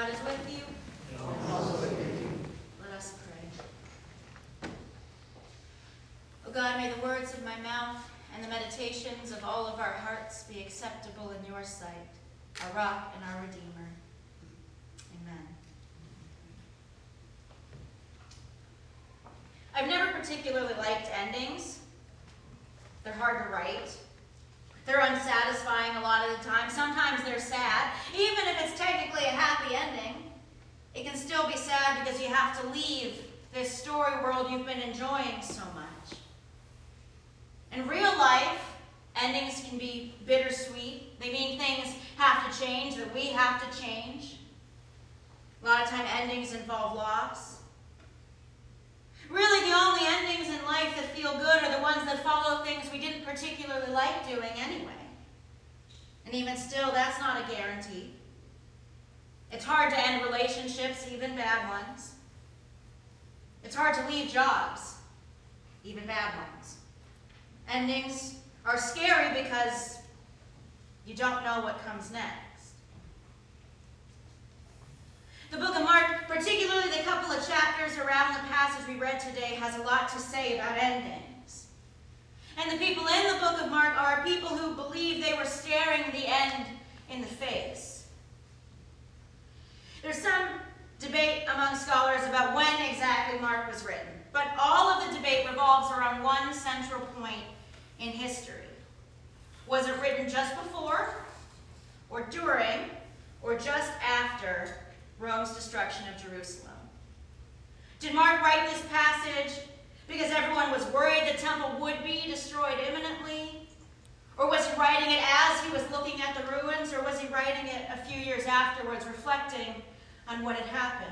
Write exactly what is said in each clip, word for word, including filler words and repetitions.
God is with you. And also with you. Let us pray. O God, may the words of my mouth and the meditations of all of our hearts be acceptable in your sight, our rock and our Redeemer. Amen. I've never particularly liked endings. They're hard to write. They're unsatisfying a lot of the time. Sometimes they're sad. Even if it's technically a happy ending, it can still be sad because you have to leave this story world you've been enjoying so much. In real life, endings can be bittersweet. They mean things have to change, that we have to change. A lot of time endings involve loss. Really, the only endings in life that feel good are the ones that follow things we didn't particularly like doing anyway. And even still, that's not a guarantee. It's hard to end relationships, even bad ones. It's hard to leave jobs, even bad ones. Endings are scary because you don't know what comes next. The book of Mark, particularly the couple of chapters around the passage we read today, has a lot to say about endings. And the people in the book of Mark are people who believe they were staring the end in the face. There's some debate among scholars about when exactly Mark was written, but all of the debate revolves around one central point in history. Was it written just before, or during, or just after Rome's destruction of Jerusalem? Did Mark write this passage because everyone was worried the temple would be destroyed imminently? Or was he writing it as he was looking at the ruins? Or was he writing it a few years afterwards, reflecting on what had happened?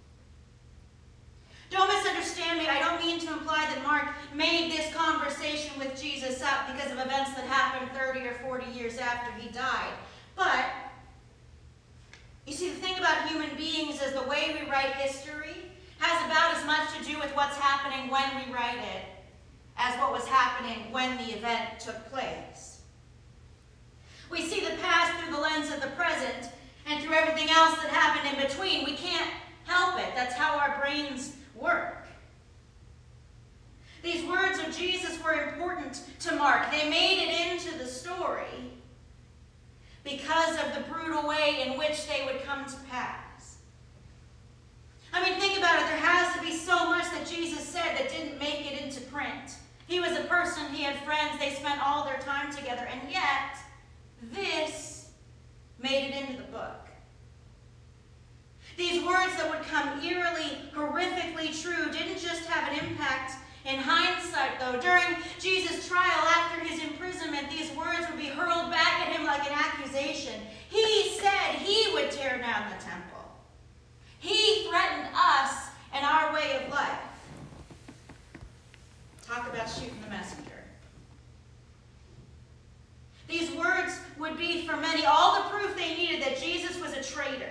Don't misunderstand me. I don't mean to imply that Mark made this conversation with Jesus up because of events that happened thirty or forty years after he died. But you see, the thing about human beings is the way we write history has about as much to do with what's happening when we write it as what was happening when the event took place. We see the past through the lens of the present and through everything else that happened in between. We can't help it. That's how our brains work. These words of Jesus were important to Mark. They made it into the story because of the brutal way in which they would come to pass. I mean, think about it. There has to be so much that Jesus said that didn't make it into print. He was a person, he had friends, they spent all their time together, and yet this made it into the book. These words that would come eerily, horrifically true didn't just have an impact in hindsight, though. During Jesus' trial, after his imprisonment, these words would be hurled back at him like an accusation. He said he would tear down the temple. He threatened us and our way of life. Talk about shooting the messenger. These words would be, for many, all the proof they needed that Jesus was a traitor.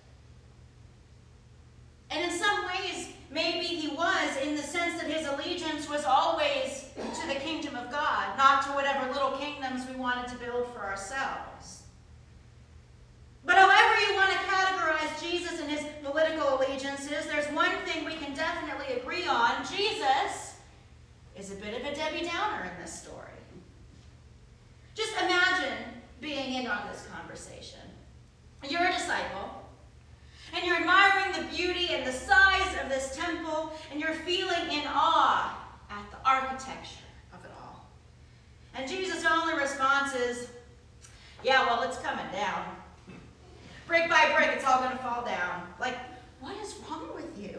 And in some ways, maybe he was, in the sense that his allegiance was always to the kingdom of God, not to whatever little kingdoms we wanted to build for ourselves. But however you want to categorize Jesus and his political allegiances, there's one thing we can definitely agree on. Jesus is a bit of a Debbie Downer in this story. Just imagine being in on this conversation. You're a disciple, and you're admiring the beauty and the size of this temple, and you're feeling in awe at the architecture of it all. And Jesus' only response is, yeah, well, it's coming down. Brick by brick, it's all going to fall down. Like, what is wrong with you?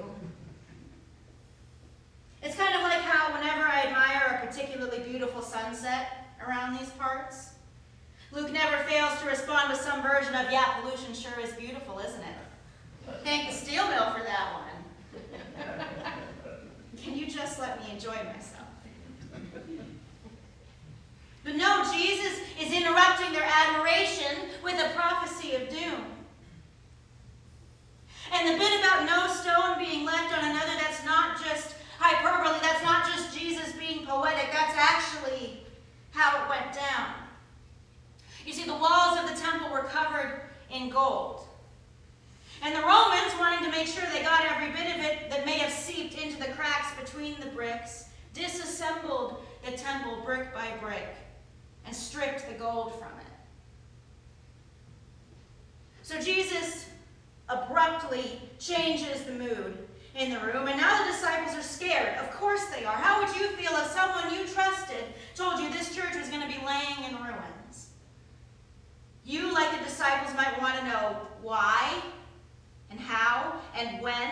It's kind of like how whenever I admire a particularly beautiful sunset around these parts, Luke never fails to respond with some version of, yeah, pollution sure is beautiful, isn't it? Thank the steel mill for that one. Can you just let me enjoy myself? But no, Jesus is interrupting their admiration with a prophecy of doom. And the bit about no stone being left on another, that's not just hyperbole, that's not just Jesus being poetic, that's actually how it went down. You see, the walls of the temple were covered in gold. And the Romans, wanting to make sure they got every bit of it that may have seeped into the cracks between the bricks, disassembled the temple brick by brick and stripped the gold from it. So Jesus abruptly changes the mood in the room, and now the disciples are scared. Of course they are. How would you feel if someone you trusted told you this church was going to be laying in ruins? You, like the disciples, might want to know why and how and when.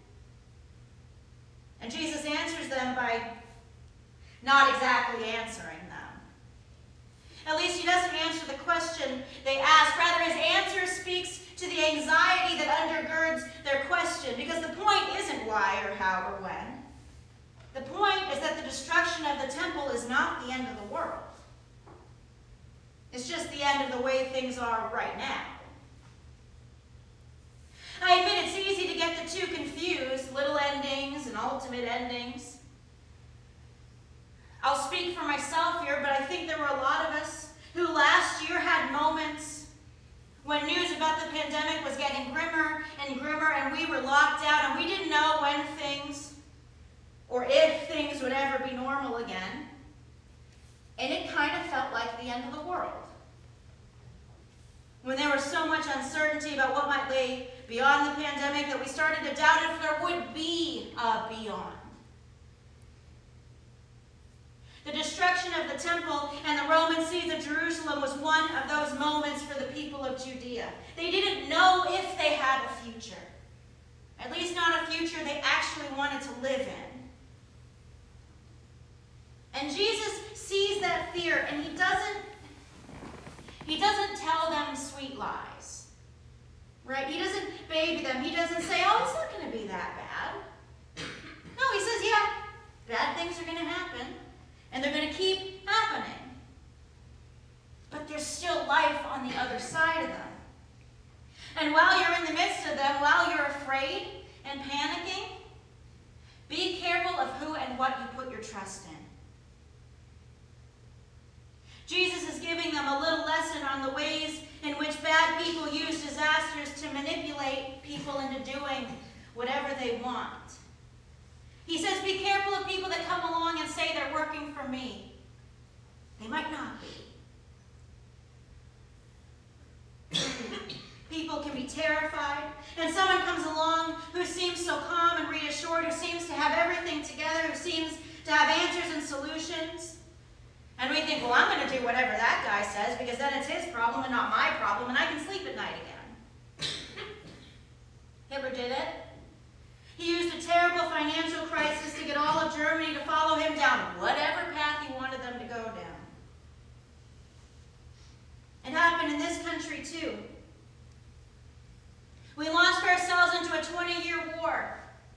And Jesus answers them by not exactly answering them. At least he doesn't answer the question they ask. Rather, his answer speaks to the anxiety that undergirds their question, because the point isn't why or how or when. The point is that the destruction of the temple is not the end of the world. It's just the end of the way things are right now. I admit it's easy to get the two confused, little endings and ultimate endings. I'll speak for myself here, but I think there were a lot of us who last year had moments when news about the pandemic was getting grimmer and grimmer, and we were locked down, and we didn't know when things, or if things would ever be normal again. And it kind of felt like the end of the world. When there was so much uncertainty about what might lay beyond the pandemic that we started to doubt if there would be a beyond. The destruction of the temple and the Roman siege of Jerusalem was one of those moments for the people of Judea. They didn't know if they had a future. At least not a future they actually wanted to live in. And Jesus sees that fear, and he doesn't, he doesn't tell them sweet lies. Right? He doesn't baby them. He doesn't say, oh, it's not going to be that bad. No, he says, yeah, bad things are going to happen. And they're going to keep happening. But there's still life on the other side of them. And while you're in the midst of them, while you're afraid and panicking, be careful of who and what you put your trust in. Jesus is giving them a little lesson on the ways in which bad people use disasters to manipulate people into doing whatever they want. He says, be careful of people that come along and say they're working for me. They might not be. People can be terrified, and someone comes along who seems so calm and reassured, who seems to have everything together, who seems to have answers and solutions. And we think, well, I'm going to do whatever that guy says, because then it's his problem and not my problem, and I can sleep at night again. Hitler did it. He used a terrible financial crisis to get all of Germany to follow him down whatever path he wanted them to go down. It happened in this country too. We launched ourselves into a twenty-year war,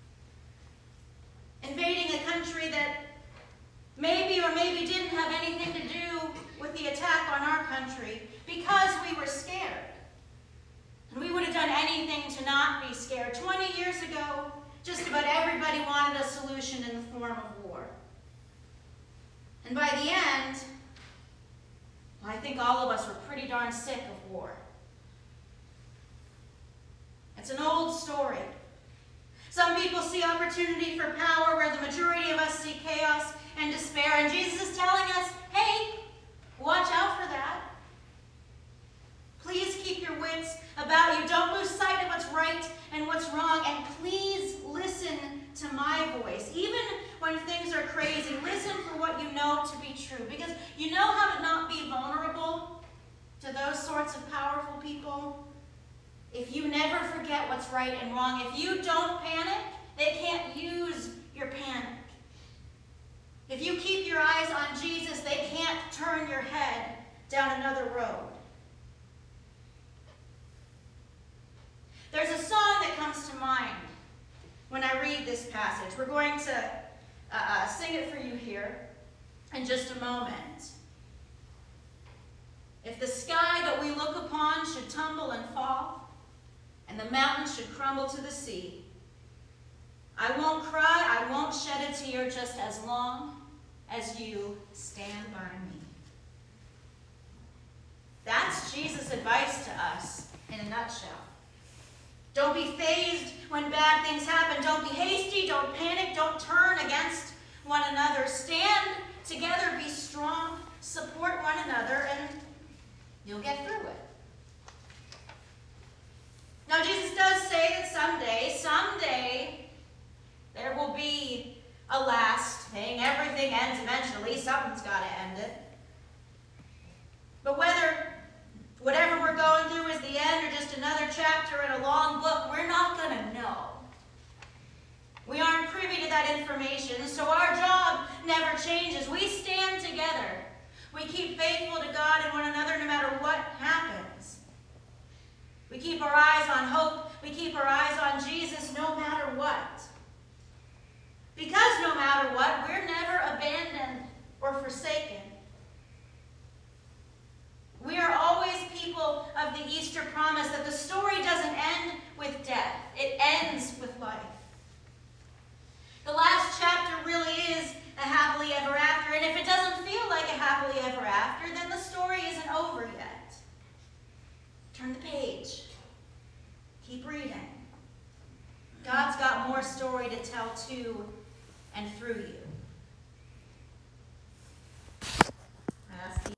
invading a country that maybe or maybe didn't have anything to do with the attack on our country, because we were scared. And we would have done anything to not be scared. twenty years ago, just about everybody wanted a solution in the form of war. And by the end, well, I think all of us were pretty darn sick of war. It's an old story. Some people see opportunity for power where the majority of us see chaos and despair. And Jesus is telling us, hey, watch out for that. Please keep your wits about you. Don't lose sight of what's right and what's wrong. And please listen to my voice. Even when things are crazy, listen for what you know to be true. Because you know how to not be vulnerable to those sorts of powerful people? If you never forget what's right and wrong, if you don't panic, they can't use your panic. If you keep your eyes on Jesus, they can't turn your head down another road. There's a song that comes to mind when I read this passage. We're going to uh, uh, sing it for you here in just a moment. If the sky that we look upon should tumble and fall, and the mountains should crumble to the sea, I won't cry, I won't shed a tear, just as long as you stand by me. That's Jesus' advice to us in a nutshell. Don't be fazed when bad things happen. Don't be hasty. Don't panic. Don't turn against one another. Stand together. Be strong. Support one another, and you'll get through it. Now, Jesus does say that someday, someday, there will be a last thing. Everything ends eventually. Something's got to end it. But whether whatever we're going through is the end or just another chapter in a long book, we're not going to know. We aren't privy to that information, so our job never changes. We stand together. We keep faithful to God and one another no matter what happens. We keep our eyes on hope. We keep our eyes on Jesus no matter what. Because no matter what, we're never abandoned or forsaken. We are always people of the Easter promise that the story doesn't end with death. It ends with life. The last chapter really is a happily ever after, and if it doesn't feel like a happily ever after, then the story isn't over yet. Turn the page. Keep reading. God's got more story to tell to and through you.